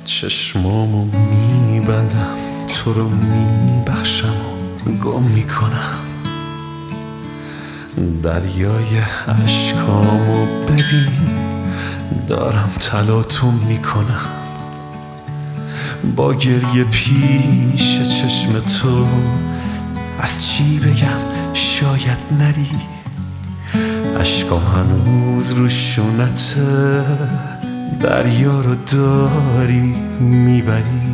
چشمامو میبندم، تو رو میبخشم و گم میکنم. دریای عشقامو ببین، دارم تلاطم میکنم. با گریه پیش چشم تو از چی بگم شاید ندی. عشقام هنوز رو شونته، دریا رو داری میبری.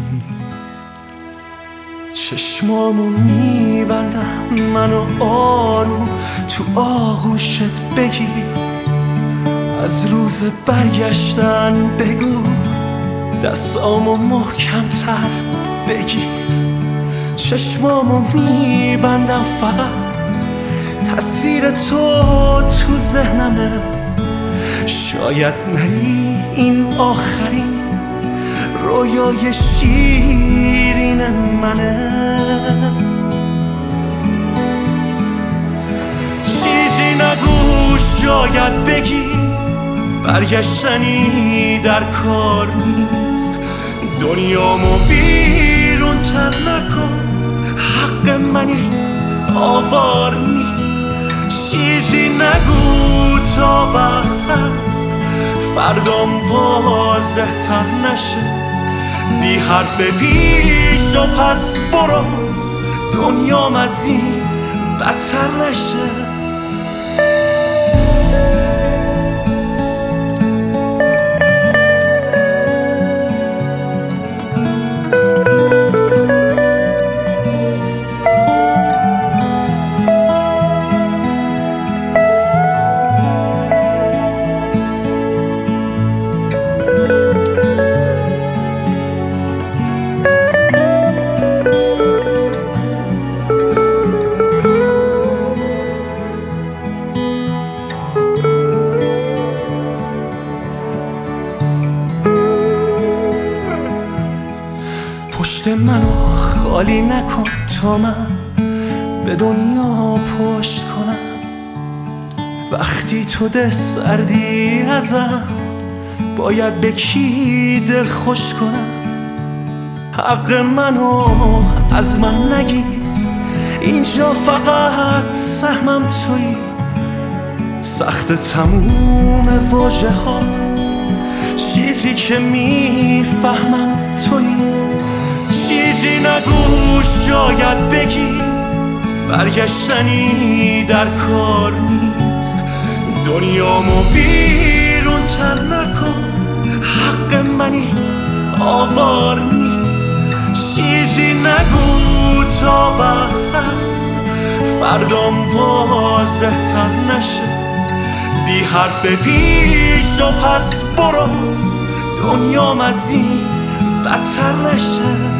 چشمامو میبندم، منو آروم تو آغوشت بگیر. از روز برگشتن بگو، دستامو محکم‌تر بگیر. چشمامو میبندم، فقط تصویر تو ذهنمه. شاید نری، این آخرین رویای شیرین منه. چیزی نگو، شاید بگی برگشتنی در کار نیست. دنیامو بیرون تر نکن، حق منی آوار نیست. چیزی نگو تا وقت هست فردام واضح تر نشه. بی حرف پیش و پس برو، دنیام از این بدتر نشه. پشت منو خالی نکن تا من به دنیا پشت کنم. وقتی تو ده سردی ازم، باید به کی دل خوش کنم. حق منو از من نگیر، اینجا فقط سهمم تویی. سخت تموم واژه ها، چیزی که میفهمم تویی. چیزی نگو، شاید بگی برگشتنی در کار نیست. دنیامو بیرون تر نکن، حق منی آوار نیست. چیزی نگو تا وقت هست فردام واضح تر نشه. بی حرف پیش و پس برو، دنیام از این بدتر نشه.